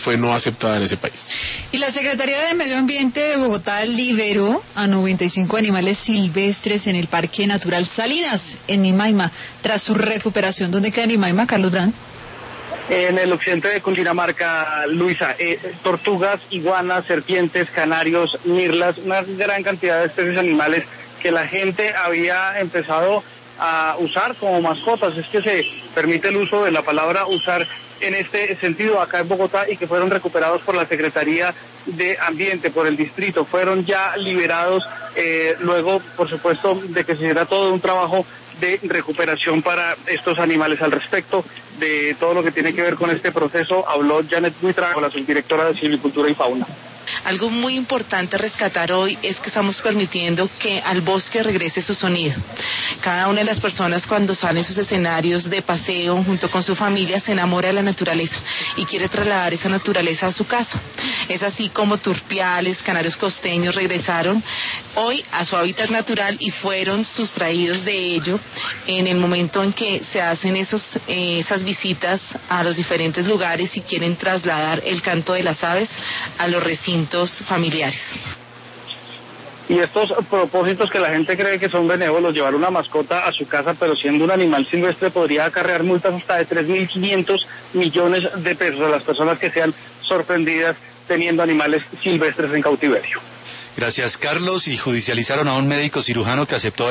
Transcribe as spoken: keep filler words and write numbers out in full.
fue no aceptada en ese país. Y la Secretaría de Medio Ambiente de Bogotá liberó a noventa y cinco animales silvestres en el Parque Natural Salinas, en Nimaima, tras su recuperación. ¿Dónde queda Nimaima, Carlos Brand? En el occidente de Cundinamarca, Luisa, eh, tortugas, iguanas, serpientes, canarios, mirlas, una gran cantidad de especies animales que la gente había empezado a usar como mascotas. Es que se permite el uso de la palabra usar en este sentido acá en Bogotá y que fueron recuperados por la Secretaría de Ambiente, por el distrito. Fueron ya liberados eh, luego, por supuesto, de que se hiciera todo un trabajo de recuperación para estos animales. Al respecto de todo lo que tiene que ver con este proceso, habló Janet Buitrago, la subdirectora de Silvicultura y Fauna. Algo muy importante a rescatar hoy es que estamos permitiendo que al bosque regrese su sonido. Cada una de las personas cuando salen sus escenarios de paseo junto con su familia se enamora de la naturaleza y quiere trasladar esa naturaleza a su casa. Es así como turpiales, canarios costeños regresaron hoy a su hábitat natural y fueron sustraídos de ello en el momento en que se hacen esos, eh, esas visitas a los diferentes lugares y quieren trasladar el canto de las aves a los recintos familiares. Y estos propósitos que la gente cree que son benévolos, llevar una mascota a su casa, pero siendo un animal silvestre, podría acarrear multas hasta de tres mil quinientos millones de pesos a las personas que sean sorprendidas teniendo animales silvestres en cautiverio. Gracias, Carlos. Y judicializaron a un médico cirujano que aceptó